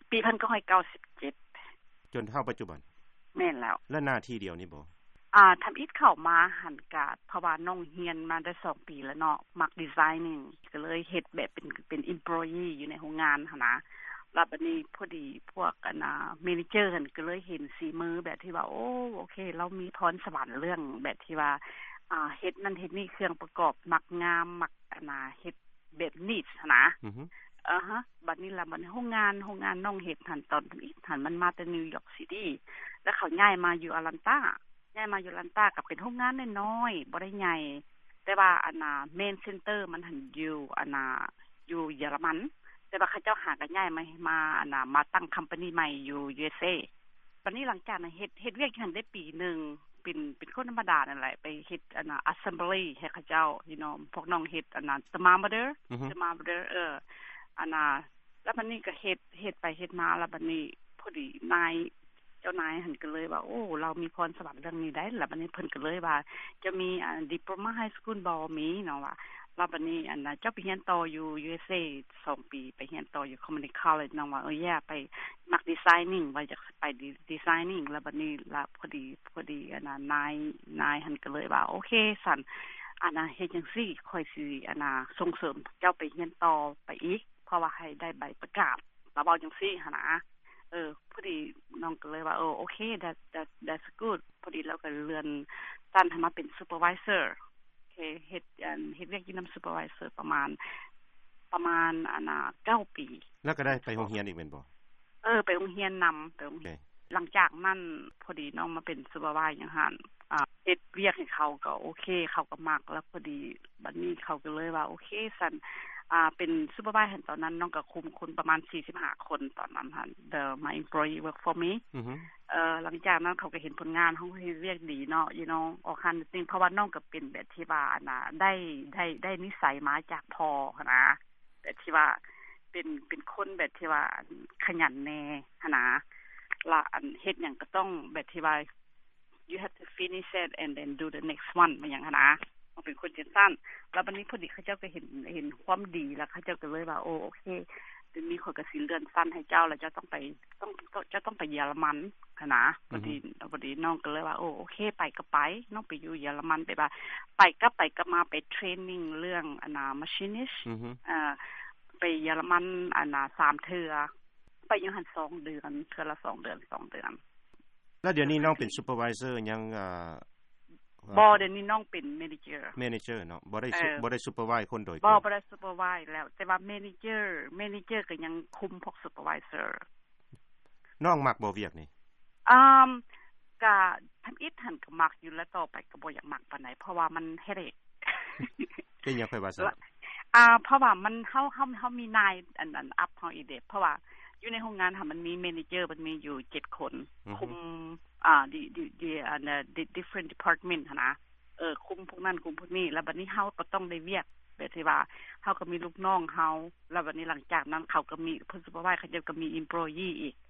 ปี1997 จนเท่าปัจจุบันแม่นแล้วและหน้าที่เดียวนี่บ่ทําอิฐเข้ามาหันกาดเพราะว่าน้องเรียนมาได้2ปีแล้วเนาะมักดีไซนิ่งก็เลยเฮ็ดแบบเป็น employee อยู่ในโรงงานหั่นนะแล้วบัดนี้พอดีพวกเมเนเจอร์หั่นก็เลยเห็นสีมือแบบที่ว่าโอเคเรามีพรสวรรค์เรื่องแบบที่ว่าเฮ็ดนั่นเฮ็ดนี่เครื่องประกอบมักงามมักเฮ็ดแบบนิดนะบัดนี้ล่ะมันโรงงานน้องเฮ็ดหั่นตอนอีกหั่นมันมาแต่นิวยอร์กซิตี้แล้วเขาย้ายมาอยู่อารันตาก็เป็นโรงงานน้อยๆบ่ได้ใหญ่แต่ว่าเมนเซ็นเตอร์มันหั่นอยู่อยู่เยอรมันแต่ว่าเขาเจ้าหากันย้ายมาตั้งคัมพานีใหม่อยู่ USA บัดนี้หลังจากนั้นเฮ็ดเวียกอยู่หั่นได้ปีนึงเป็นคนธรรมดานั่นแหละไปเฮ็ดassembly ให้เขาเจ้าพวกน้องเฮ็ดthermometer แล้วบัดนี้ก็เฮ็ดไปเฮ็ดมาแล้วบัดนี้พอดีเจ้านายหั่นก็เลยว่าเรามีพรสวรรค์เรื่องนี้ได้แล้วบัดนี้เพิ่นก็เลยว่าจะมีdiploma high school บ่มีเนาะว่าแล้วบัดนี้เจ้าไปเรียนต่ออยู่ USA 2 ปีไปเรียนต่ออยู่ Community College น้องว่าไปมักดีไซนิ่งว่าจะไปดีไซนิ่งแล้วบัดนี้ละพอดีนายหั่นก็เลยว่าโอเคสั่นเฮ็ดจังซี่ค่อยสิส่งเสริมเจ้าไปเรียนต่อไปอีกเพราะว่าให้ได้ใบประกาศแล้วเว้าจังซี่หั่นนะพอดีน้องก็เลยว่าโอเค that's good พอดีแล้วก็เลื่อนตั้นให้มาเป็น supervisor โอเคเฮ็ดเวียกอยู่นำ supervisor ประมาณ9 ปีแล้วก็ได้ไปโรงเรียนอีกแม่นบ่ไปโรงเรียนนำไปโรงเรียนหลังจากนั้นพอดีน้องมาเป็น supervisor อย่างหั่นเฮ็ดเวียกให้เขาก็โอเคเขาก็มักแล้วพอดีบัดนี้เขาก็เลยว่าโอเคซั่นเป็นซูเปอร์ไวเซอร์ตอนนั้นน้องก็คุมคนประมาณ45คนตอนนั้นหั่น my employee work for me หลังจากนั้นเขาก็เห็นผลงานเฮาเฮ็ดเวียกดีเนาะออกคันจริงเพราะว่าน้องก็เป็นแบบที่ว่าได้นิสัยมาจากพ่อนะแบบที่ว่าเป็นคนแบบที่ว่าขยันแน่หั่นนะละเฮ็ดหยังก็ต้องแบบที่ว่า you have to finish it and then do the next one มันหยังหั่นนะเป็นคนจังซั่นแล้วบัดนี้พอดีเขาเจ้าก็เห็นความดีแล้วเขาเจ้าก็เลยว่าโอเคเดี๋ยวนี้ข้อยก็สิเลื่อนสั้นให้เจ้าแล้วเจ้าต้องไปเยอรมันหั่นนะพอดีน้องก็เลยว่าโอเคไปก็ไปน้องไปอยู่เยอรมันไปก็มาไปเทรนนิ่งเรื่องmachinist ไปเยอรมัน3เทื่อไปอยู่หั่น2เดือนเทื่อละ2เดือนแล้วเดี๋ยวนี้น้องเป็นซูเปอร์ไวเซอร์ยังบ่เดี๋ยวนี้น้องเป็นเมเนเจอร์เนาะบ่ได้ซูเปอร์ไวซ์คนโดยบ่ได้ซูเปอร์ไวซ์แล้วแต่ว่าเมเนเจอร์ก็ยังคุมพวกซูเปอร์ไวเซอร์น้องมักบ่เวียกนี่ก็ทําอิฐหั่นก็มักอยู่แล้วต่อไปก็บ่อยากมักปานใดเพราะว่ามันเฮ็ดเองเป็นหยังค่อยว่าซั่นเพราะว่ามันเฮามีนายอัพเฮาอีเดเพราะว่าอยู่ในโรงงานมันมีเมเนเจอร์มันมีอยู่7คนคุมthe different department หั่นนะคุมพวกนั้นคุมพวกนี้แล้วบัดนี้เฮาก็ต้องได้เวียกแบบที่ว่าเฮาก็มีลูกน้องเฮาแล้วบัดนี้หลังจากนั้นเขาก็มีผู้ซูเปอร์ไวเซอร์เขาจะก็มี employee อีก